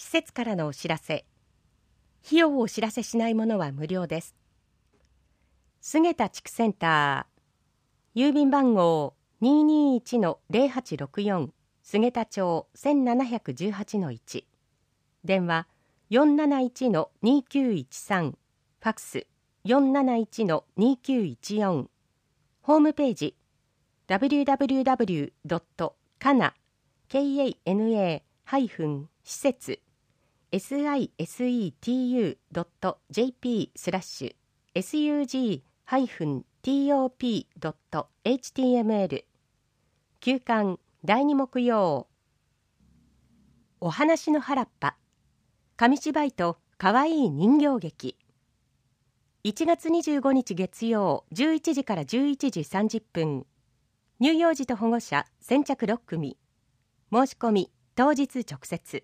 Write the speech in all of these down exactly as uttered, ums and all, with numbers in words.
施設からのお知らせ。費用をお知らせしないものは無料です。菅田地区センター、郵便番号 にーにーいちのゼロはちろくよん 菅田町 せんななひゃくじゅうはちのいち、電話 よんなないちのにきゅういちさん、ファックス よんなないちのにきゅういちよん、ホームページ ダブリューダブリューダブリュードットカナ ケーエーエヌエー ハイフン施設 シセツ ドット ジェーピー スラッシュ エスユージー ハイフン トップ ドット エイチティーエムエル 休館だいに木曜。お話の原っぱ、紙芝居とかわいい人形劇。いちがつにじゅうごにち月曜じゅういちじからじゅういちじさんじゅっぷん。乳幼児と保護者先着ろっくみ。申し込み当日直接。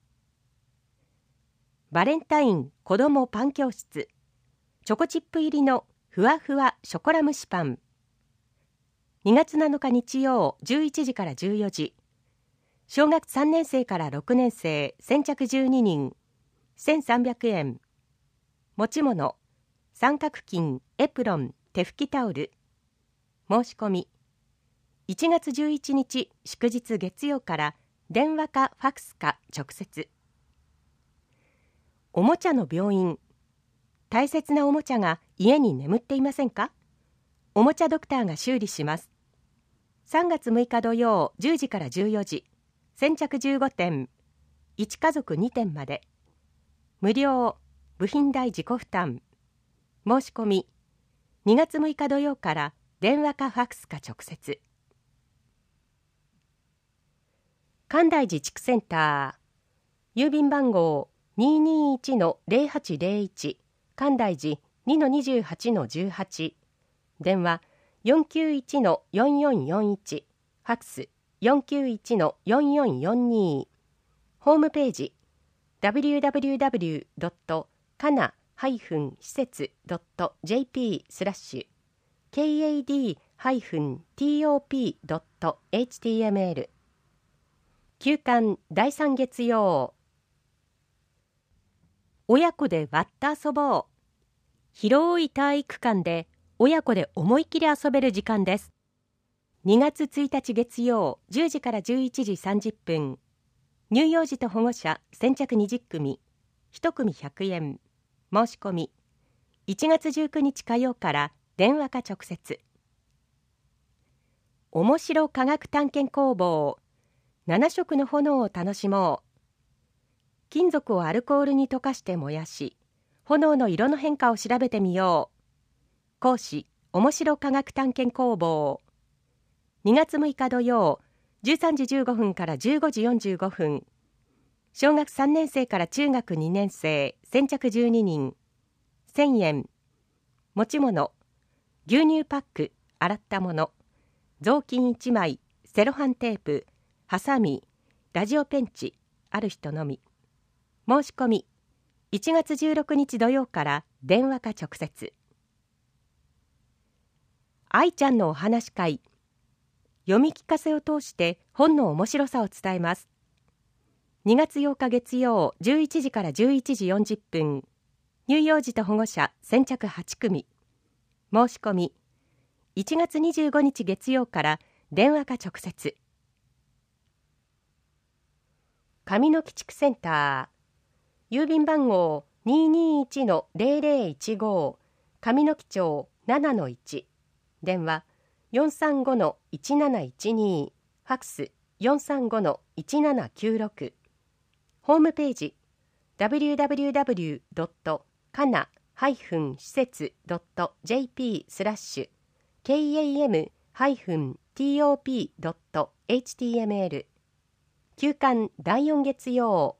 バレンタイン子どもパン教室、チョコチップ入りのふわふわショコラ蒸しパン。にがつなのか日曜じゅういちじからじゅうよじ。小学さんねん生からろくねん生先着じゅうににん、せんさんびゃくえん。持ち物、三角巾、エプロン、手拭きタオル。申し込みいちがつじゅういちにち祝日月曜から電話かファックスか直接。おもちゃの病院、大切なおもちゃが家に眠っていませんか？おもちゃドクターが修理します。さんがつむいか土曜じゅうじからじゅうよじ、先着じゅうごてん、いちかぞくにてんまで。無料、部品代自己負担。申し込みにがつむいか土曜から電話かファックスか直接。関大寺地区センター、郵便番号 にーにーいちのゼロはちゼロいち 関大寺 にのにじゅうはちのじゅうはち、電話 よんきゅういちのよんよんよんいち、ファックス よんきゅういちのよんよんよんに、ホームページ ダブリューダブリューダブリュードットカナ ハイフン施設 ドット ジェーピー スラッシュ ケーエーディー ハイフン トップ ドット エイチティーエムエル。 休館だいさん月曜。親子で割って遊ぼう。広い体育館で親子で思い切り遊べる時間です。にがつついたち月曜じゅうじからじゅういちじさんじゅっぷん。乳幼児と保護者先着にじゅっくみ、いちくみひゃくえん。申し込みいちがつじゅうくにち火曜から電話か直接。面白科学探検工房、ななしょくの炎を楽しもう。金属をアルコールに溶かして燃やし、炎の色の変化を調べてみよう。講師、面白科学探検工房。にがつむいか土曜、じゅうさんじじゅうごふんからじゅうごじよんじゅうごふん。小学さんねん生から中学にねん生、先着じゅうににん、せんえん。持ち物、牛乳パック、洗ったもの、雑巾いちまい、セロハンテープ、ハサミ、ラジオペンチ、ある人のみ。申し込みいちがつじゅうろくにち土曜から電話か直接。愛ちゃんのお話会、読み聞かせを通して本の面白さを伝えます。にがつようか月曜じゅういちじからじゅういちじよんじゅっぷん。乳幼児と保護者先着はちくみ。申し込みいちがつにじゅうごにち月曜から電話か直接。上野木地区センター、郵便番号 にーにーいちのゼロゼロいちご、上野木町 ななのいち、電話 よんさんごのいちなないちに、ファックス よんさんごのいちななきゅうろく、ホームページ ダブリューダブリューダブリュードットカナ ハイフン施設 ドット ジェーピー スラッシュ ケーエーエム ハイフン トップ ドット エイチティーエムエル。 休館だいよん月曜。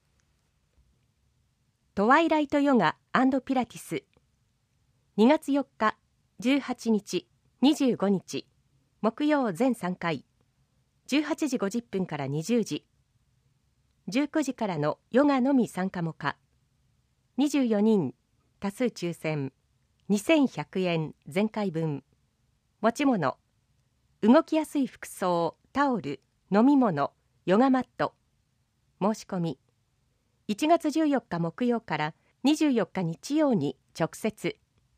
トワイライトヨガ&ピラティス、にがつよっか、じゅうはちにち、にじゅうごにち、木曜全さんかい、じゅうはちじごじゅっぷんからにじゅうじ、じゅうくじからのヨガのみ参加も可。にじゅうよにん、多数抽選、にせんひゃくえん全回分。持ち物、動きやすい服装、タオル、飲み物、ヨガマット。申し込みいちがつじゅうよっか木曜からにじゅうよっか日曜に直接。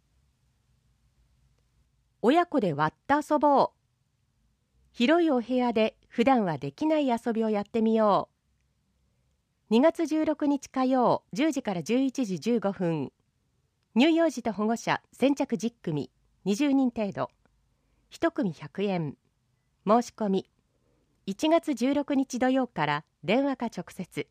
親子で割って遊ぼう。広いお部屋で普段はできない遊びをやってみよう。にがつじゅうろくにち火曜じゅうじからじゅういちじじゅうごふん。乳幼児と保護者先着じゅっくみ、にじゅうにん程度。いち組ひゃくえん。申し込みいちがつじゅうろくにち土曜から電話か直接。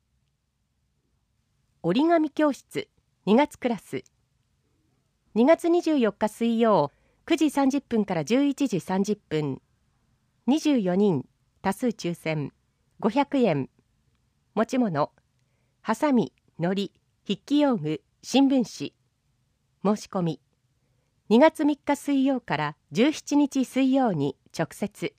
折り紙教室にがつクラス。にがつにじゅうよっか水曜くじさんじゅっぷんからじゅういちじさんじゅっぷん。にじゅうよにん多数抽選ごひゃくえん。持ち物はさみ、のり、筆記用具、新聞紙。申し込みにがつみっか水曜からじゅうしちにち水曜に直接。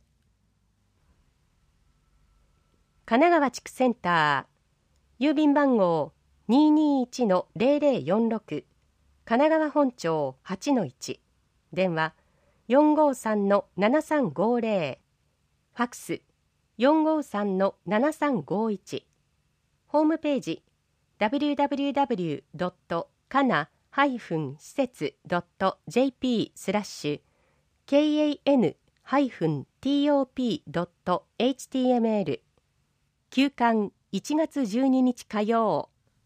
神奈川地区センター郵便番号 にーにーいちのゼロゼロよんろく 神奈川本町 はちのいち。 電話 よんごさんのななさんごゼロ。ファックス よんごさんのななさんごいち。ホームページ ダブリューダブリューダブリュードットかな施設 ドットジェーピー スラッシュ ケーエーエヌ トップ ドット エイチティーエムエル。 休刊いちがつじゅうににち火曜。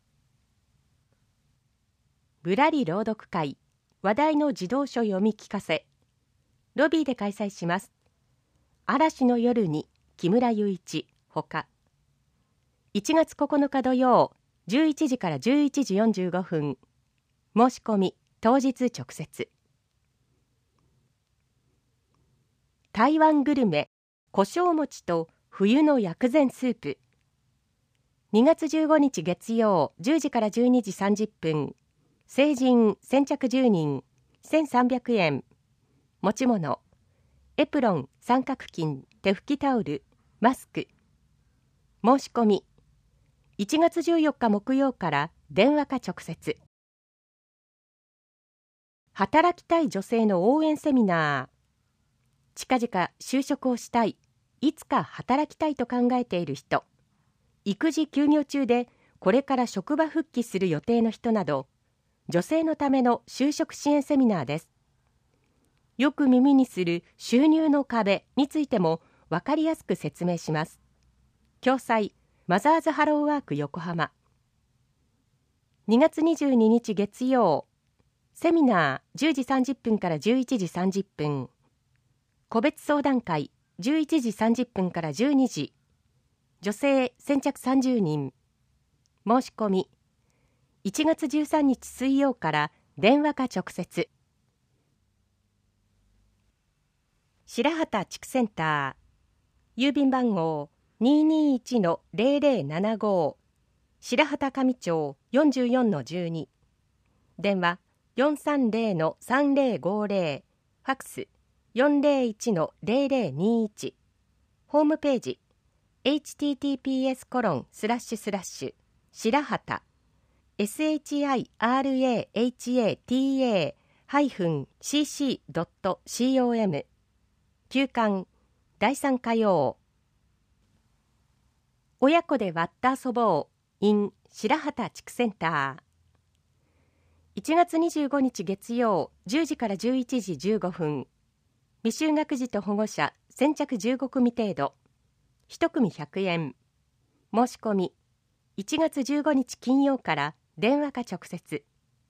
ぶらり朗読会話題の児童書読み聞かせ。ロビーで開催します。嵐の夜に木村雄一ほか。いちがつここのか土曜じゅういちじからじゅういちじよんじゅうごふん。申し込み当日直接。台湾グルメ胡椒餅と冬の薬膳スープ。にがつじゅうごにち月曜じゅうじからじゅうにじさんじゅっぷん。成人先着じゅうにんせんさんびゃくえん。持ち物エプロン、三角巾、手拭きタオル、マスク。申し込みいちがつじゅうよっか木曜から電話か直接。働きたい女性の応援セミナー。近々就職をしたい、いつか働きたいと考えている人、育児休業中でこれから職場復帰する予定の人など、女性のための就職支援セミナーです。よく耳にする収入の壁についても分かりやすく説明します。共催マザーズハローワーク横浜。にがつにじゅうににち月曜、セミナーじゅうじさんじゅっぷんからじゅういちじさんじゅっぷん。個別相談会じゅういちじさんじゅっぷんからじゅうにじ。女性先着さんじゅうにん。申し込みいちがつじゅうさんにち水曜から電話か直接。白畑地区センター郵便番号 にーにーいちのゼロゼロななご。 白畑上町 よんじゅうよんのじゅうに。電話 よんさんゼロのさんゼロごゼロ。ファックス よんゼロいちのゼロゼロにいち。ホームページ エイチティーティーピーエスコロンスラッシュスラッシュ 白畑 シャラハタ シーシー ドット コム。 休刊だいさん火曜。親子で割って遊ぼう in 白畑地区センター。いちがつにじゅうごにち月曜じゅうじからじゅういちじじゅうごふん。未就学児と保護者先着じゅうごくみ程度。いち組ひゃくえん。申し込みいちがつじゅうごにち金曜から電話か直接。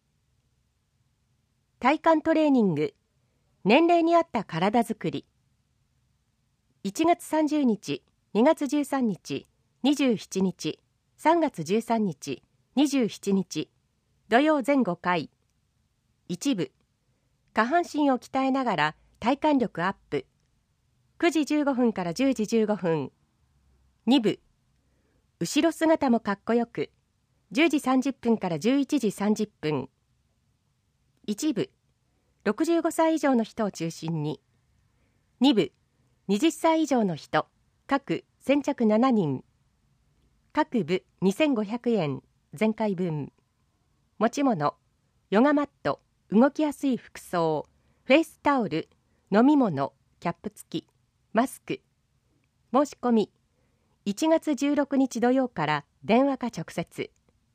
体幹トレーニング年齢に合った体づくり。いちがつさんじゅうにち、にがつじゅうさんにち、にじゅうしちにち、さんがつじゅうさんにち、にじゅうしちにち、土曜全ごかい。一部、下半身を鍛えながら体幹力アップ。くじじゅうごふんからじゅうじじゅうごふん。に部、後ろ姿もかっこよく。じゅうじさんじゅっぷんからじゅういちじさんじゅっぷん。一部、ろくじゅうごさい以上の人を中心に。に部、はたち以上の人、各先着しちにん。各部にせんごひゃくえん、前回分。持ち物、ヨガマット、動きやすい服装、フェイスタオル、飲み物、キャップ付き、マスク。申し込みいちがつじゅうろくにち土曜から電話か直接。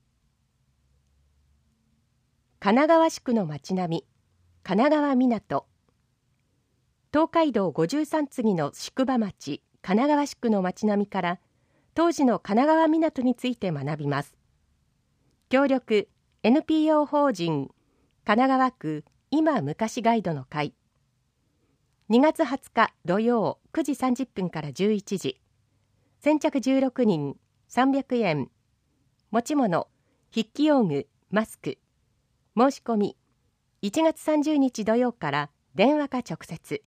神奈川宿の町並み、神奈川港。東海道ごじゅうさん次の宿場町、神奈川宿の町並みから当時の神奈川港について学びます。協力 エヌピーオー 法人神奈川区今昔ガイドの会。にがつはつか土曜くじさんじゅっぷんからじゅういちじ。先着じゅうろくにんさんびゃくえん。持ち物筆記用具マスク。申し込みいちがつさんじゅうにち土曜から電話か直接。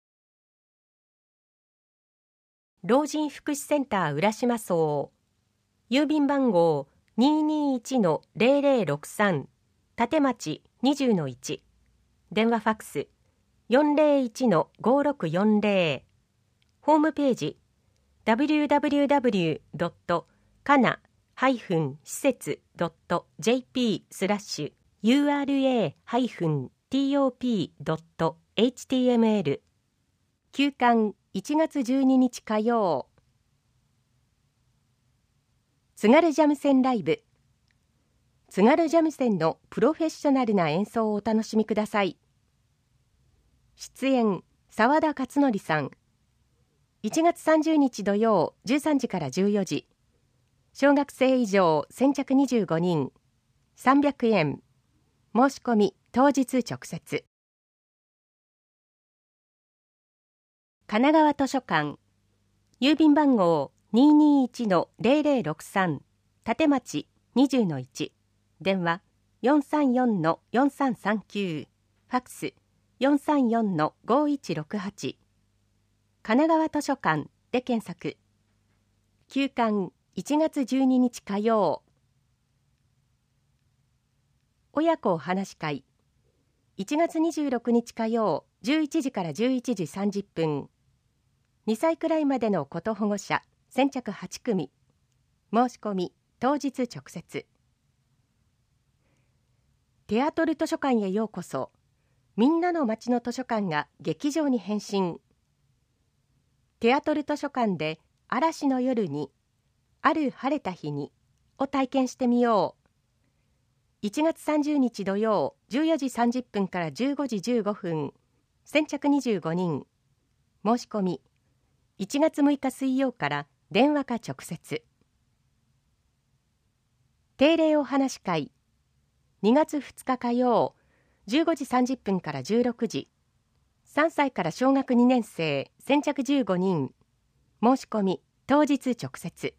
老人福祉センター浦島荘。郵便番号 にーにーいちのゼロゼロろくさん 立町 にじゅうのいち。電話ファックス よんゼロいちのごろくよんゼロ。ホームページ ダブリューダブリューダブリュードットかな施設ドットジェーピースラッシュユーアールエーティーオーピードットエイチティーエムエル。 休館いちがつじゅうににち火曜。津軽三味線ライブ。津軽三味線のプロフェッショナルな演奏をお楽しみください。出演澤田勝則さん。いちがつさんじゅうにち土曜じゅうさんじからじゅうよじ。小学生以上先着にじゅうごにんさんびゃくえん。申し込み当日直接。神奈川図書館。郵便番号 にーにーいちのゼロゼロろくさん 立町 にじゅうのいち。電話 よんさんよんのよんさんさんきゅう。ファックス よんさんよんのごいちろくはち。神奈川図書館で検索。休館いちがつじゅうににち火曜。親子お話会。いちがつにじゅうろくにち火曜じゅういちじからじゅういちじさんじゅっぷん。にさいくらいまでの子と保護者先着はちくみ。申し込み当日直接。テアトル図書館へようこそ。みんなの街の図書館が劇場に変身。テアトル図書館で嵐の夜に、ある晴れた日にを体験してみよう。いちがつさんじゅうにち土曜じゅうよじさんじゅっぷんからじゅうごじじゅうごふん。先着にじゅうごにん。申し込みいちがつむいか水曜から電話か直接。定例お話会。にがつふつか火曜じゅうごじさんじゅっぷんからじゅうろくじ。さんさいから小学にねん生先着じゅうごにん。申し込み当日直接。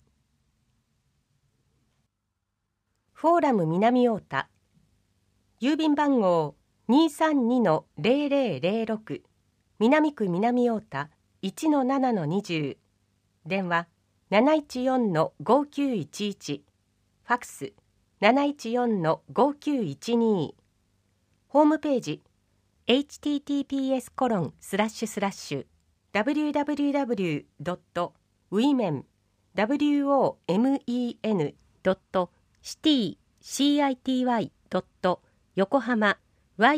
フォーラム南太田。郵便番号 にーさんにのゼロゼロゼロろく。南区南太田 いちのななのにじゅう。電話 なないちよんのごきゅういちいち。ファックス なないちよんのごきゅういちに。ホームページ エイチティーティーピーエスコロンスラッシュスラッシュダブリューダブリューダブリュードットウィメンダブリューオーエムイーエヌドットシティシーアイティーワイドット横浜 ヨ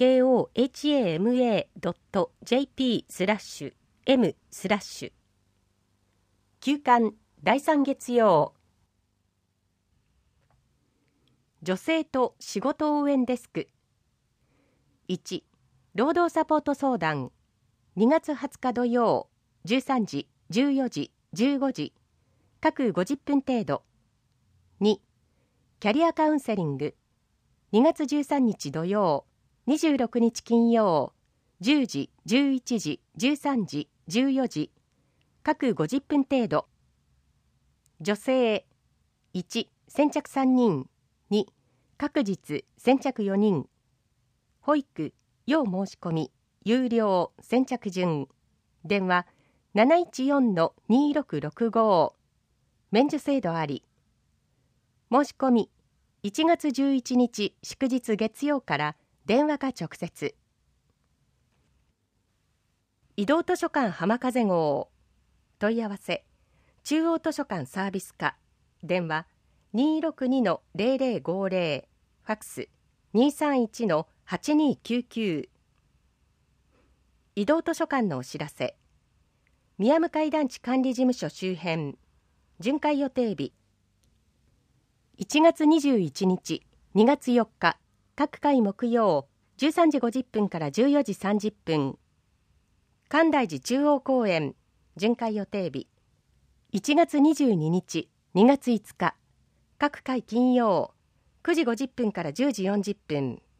コハマ ドットジェーピースラッシュ エム スラッシュ。休館だいさん月曜。女性と仕事応援デスク。いち、労働サポート相談。にがつはつか土曜じゅうさんじ、じゅうよじ、じゅうごじ。各ごじゅっぷん程度。に、キャリアカウンセリング。にがつじゅうさんにち土曜にじゅうろくにち金曜じゅうじ、じゅういちじ、じゅうさんじ、じゅうよじ。各ごじゅっぷん程度。女性。いち、先着さんにん。に、各日先着よにん。保育、要申し込み、有料、先着順。電話なないちよんのにろくろくご。免除制度あり。申し込みいちがつじゅういちにち祝日月曜から電話か直接。移動図書館浜風号。問い合わせ中央図書館サービス課。電話にーろくにのゼロゼロごゼロ。ファックス にーさんいちのはちにーきゅうきゅう。移動図書館のお知らせ。宮向団地管理事務所周辺巡回予定日いちがつにじゅういちにち、にがつよっか、各回木曜、じゅうさんじごじゅっぷんからじゅうよじさんじゅっぷん。寛大寺中央公園、巡回予定日。いちがつにじゅうににち、にがついつか、各回金曜、くじごじゅっぷんからじゅうじよんじゅっぷん。